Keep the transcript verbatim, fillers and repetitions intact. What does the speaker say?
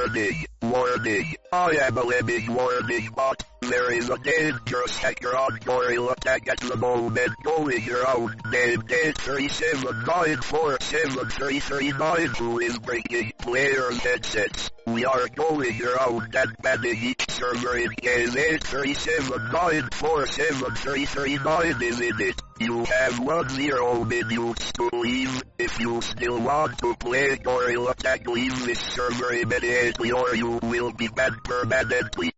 Warning, warning, I am a living warning bot. There is a dangerous hacker on Gorilla Tag at the moment going around named eight three seven nine four seven three three nine who is breaking players' headsets. We are going around and banning each server in case eight three seven nine four seven three three nine is in it. You have one zero minutes to leave. If you still want to play Gorilla Tag, leave this server immediately or you will be banned permanently.